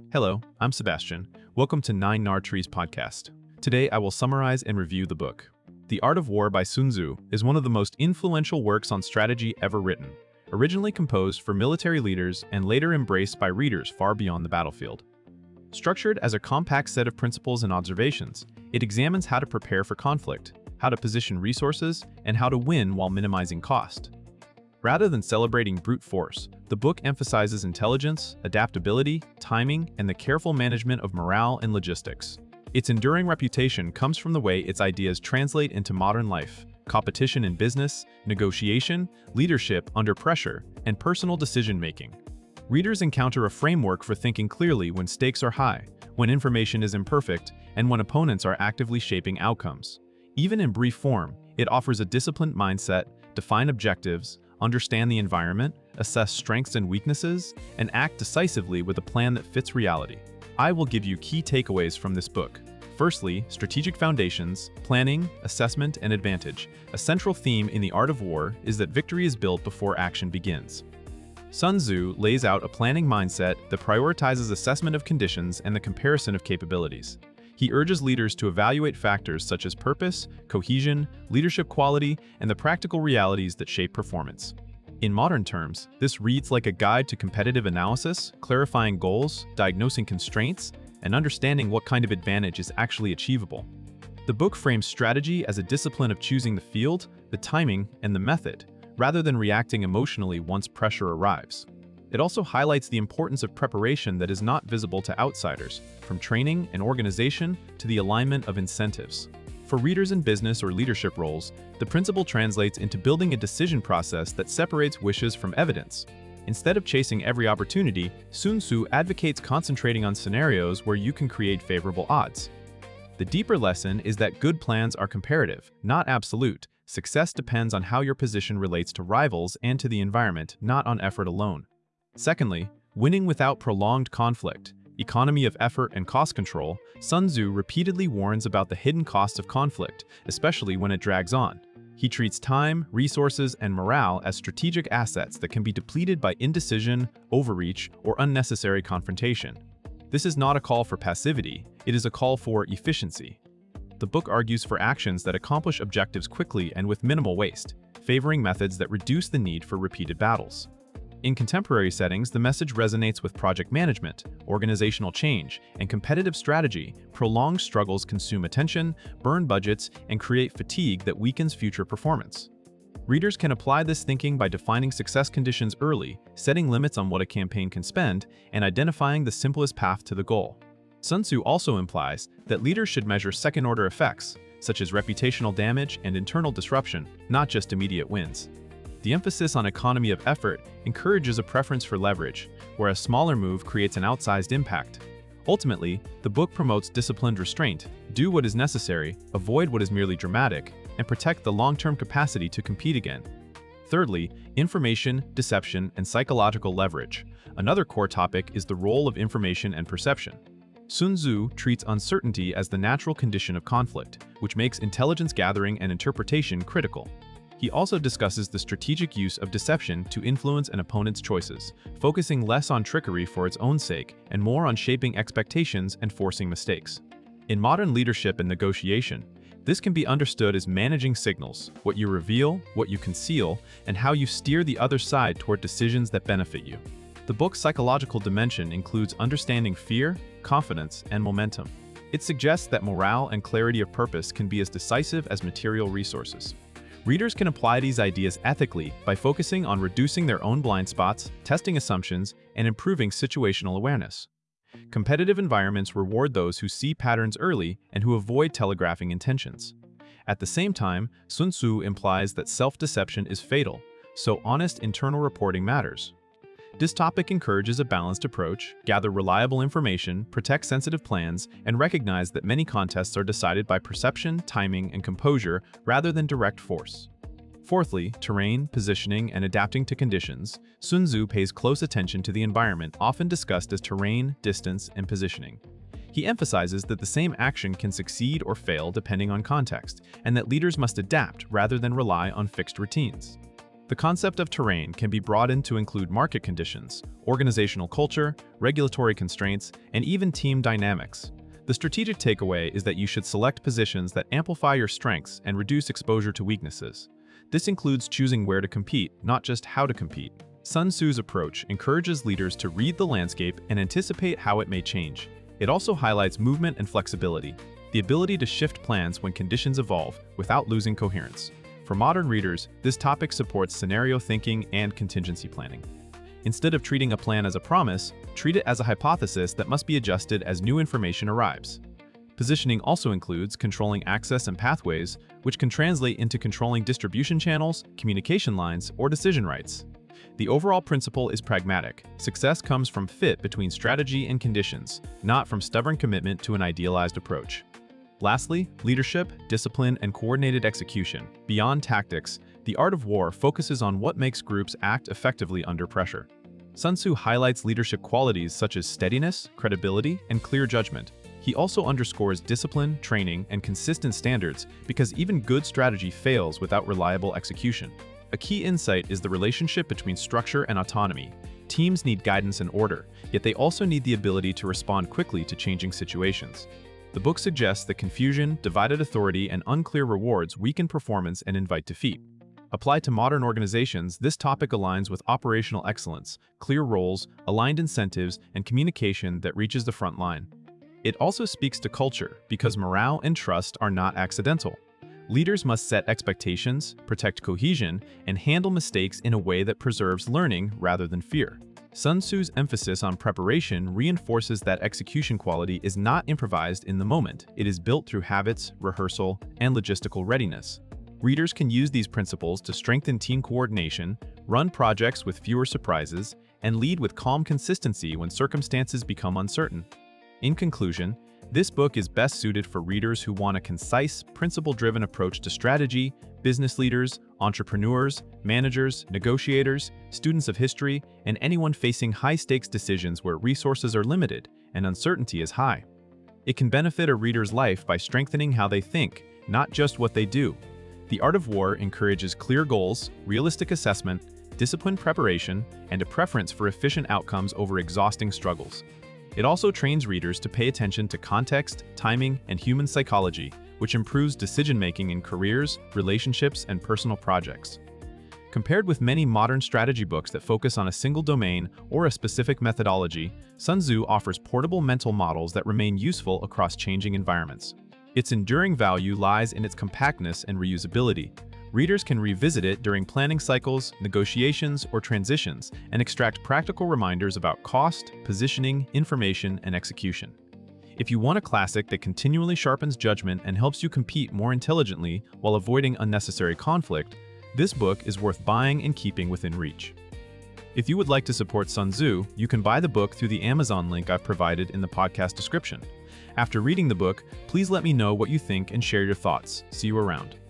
Hello, I'm Sebastian. Welcome to Nine Nar Trees podcast. Today I will summarize and review the book. The Art of War by Sun Tzu is one of the most influential works on strategy ever written, originally composed for military leaders and later embraced by readers far beyond the battlefield. Structured as a compact set of principles and observations, it examines how to prepare for conflict, how to position resources, and how to win while minimizing cost. Rather than celebrating brute force, the book emphasizes intelligence, adaptability, timing, and the careful management of morale and logistics. Its enduring reputation comes from the way its ideas translate into modern life: competition in business, negotiation, leadership under pressure, and personal decision-making. Readers encounter a framework for thinking clearly when stakes are high, when information is imperfect, and when opponents are actively shaping outcomes. Even in brief form, it offers a disciplined mindset, define objectives, understand the environment, assess strengths and weaknesses, and act decisively with a plan that fits reality. I will give you key takeaways from this book. Firstly, strategic foundations, planning, assessment, and advantage. A central theme in The Art of War is that victory is built before action begins. Sun Tzu lays out a planning mindset that prioritizes assessment of conditions and the comparison of capabilities. He urges leaders to evaluate factors such as purpose, cohesion, leadership quality, and the practical realities that shape performance. In modern terms, this reads like a guide to competitive analysis, clarifying goals, diagnosing constraints, and understanding what kind of advantage is actually achievable. The book frames strategy as a discipline of choosing the field, the timing, and the method, rather than reacting emotionally once pressure arrives. It also highlights the importance of preparation that is not visible to outsiders, from training and organization to the alignment of incentives. For readers in business or leadership roles, the principle translates into building a decision process that separates wishes from evidence. Instead of chasing every opportunity, Sun Tzu advocates concentrating on scenarios where you can create favorable odds. The deeper lesson is that good plans are comparative, not absolute. Success depends on how your position relates to rivals and to the environment, not on effort alone. Secondly, winning without prolonged conflict, economy of effort and cost control. Sun Tzu repeatedly warns about the hidden cost of conflict, especially when it drags on. He treats time, resources, and morale as strategic assets that can be depleted by indecision, overreach, or unnecessary confrontation. This is not a call for passivity, it is a call for efficiency. The book argues for actions that accomplish objectives quickly and with minimal waste, favoring methods that reduce the need for repeated battles. In contemporary settings, the message resonates with project management, organizational change, and competitive strategy. Prolonged struggles consume attention, burn budgets, and create fatigue that weakens future performance. Readers can apply this thinking by defining success conditions early, setting limits on what a campaign can spend, and identifying the simplest path to the goal. Sun Tzu also implies that leaders should measure second-order effects, such as reputational damage and internal disruption, not just immediate wins. The emphasis on economy of effort encourages a preference for leverage, where a smaller move creates an outsized impact. Ultimately, the book promotes disciplined restraint: do what is necessary, avoid what is merely dramatic, and protect the long-term capacity to compete again. Thirdly, information, deception, and psychological leverage. Another core topic is the role of information and perception. Sun Tzu treats uncertainty as the natural condition of conflict, which makes intelligence gathering and interpretation critical. He also discusses the strategic use of deception to influence an opponent's choices, focusing less on trickery for its own sake and more on shaping expectations and forcing mistakes. In modern leadership and negotiation, this can be understood as managing signals: what you reveal, what you conceal, and how you steer the other side toward decisions that benefit you. The book's psychological dimension includes understanding fear, confidence, and momentum. It suggests that morale and clarity of purpose can be as decisive as material resources. Readers can apply these ideas ethically by focusing on reducing their own blind spots, testing assumptions, and improving situational awareness. Competitive environments reward those who see patterns early and who avoid telegraphing intentions. At the same time, Sun Tzu implies that self-deception is fatal, so honest internal reporting matters. This topic encourages a balanced approach: gather reliable information, protect sensitive plans, and recognize that many contests are decided by perception, timing, and composure rather than direct force. Fourthly, terrain, positioning, and adapting to conditions. Sun Tzu pays close attention to the environment, often discussed as terrain, distance, and positioning. He emphasizes that the same action can succeed or fail depending on context, and that leaders must adapt rather than rely on fixed routines. The concept of terrain can be broadened to include market conditions, organizational culture, regulatory constraints, and even team dynamics. The strategic takeaway is that you should select positions that amplify your strengths and reduce exposure to weaknesses. This includes choosing where to compete, not just how to compete. Sun Tzu's approach encourages leaders to read the landscape and anticipate how it may change. It also highlights movement and flexibility, the ability to shift plans when conditions evolve without losing coherence. For modern readers, this topic supports scenario thinking and contingency planning. Instead of treating a plan as a promise, treat it as a hypothesis that must be adjusted as new information arrives. Positioning also includes controlling access and pathways, which can translate into controlling distribution channels, communication lines, or decision rights. The overall principle is pragmatic. Success comes from fit between strategy and conditions, not from stubborn commitment to an idealized approach. Lastly, leadership, discipline, and coordinated execution. Beyond tactics, The Art of War focuses on what makes groups act effectively under pressure. Sun Tzu highlights leadership qualities such as steadiness, credibility, and clear judgment. He also underscores discipline, training, and consistent standards because even good strategy fails without reliable execution. A key insight is the relationship between structure and autonomy. Teams need guidance and order, yet they also need the ability to respond quickly to changing situations. The book suggests that confusion, divided authority, and unclear rewards weaken performance and invite defeat. Applied to modern organizations, this topic aligns with operational excellence, clear roles, aligned incentives, and communication that reaches the front line. It also speaks to culture because morale and trust are not accidental. Leaders must set expectations, protect cohesion, and handle mistakes in a way that preserves learning rather than fear. Sun Tzu's emphasis on preparation reinforces that execution quality is not improvised in the moment. It is built through habits, rehearsal, and logistical readiness. Readers can use these principles to strengthen team coordination, run projects with fewer surprises, and lead with calm consistency when circumstances become uncertain. In conclusion, this book is best suited for readers who want a concise, principle-driven approach to strategy, business leaders, entrepreneurs, managers, negotiators, students of history, and anyone facing high-stakes decisions where resources are limited and uncertainty is high. It can benefit a reader's life by strengthening how they think, not just what they do. The Art of War encourages clear goals, realistic assessment, disciplined preparation, and a preference for efficient outcomes over exhausting struggles. It also trains readers to pay attention to context, timing, and human psychology, which improves decision-making in careers, relationships, and personal projects. Compared with many modern strategy books that focus on a single domain or a specific methodology, Sun Tzu offers portable mental models that remain useful across changing environments. Its enduring value lies in its compactness and reusability. Readers can revisit it during planning cycles, negotiations, or transitions and extract practical reminders about cost, positioning, information, and execution. If you want a classic that continually sharpens judgment and helps you compete more intelligently while avoiding unnecessary conflict, this book is worth buying and keeping within reach. If you would like to support Sun Tzu, you can buy the book through the Amazon link I've provided in the podcast description. After reading the book, please let me know what you think and share your thoughts. See you around.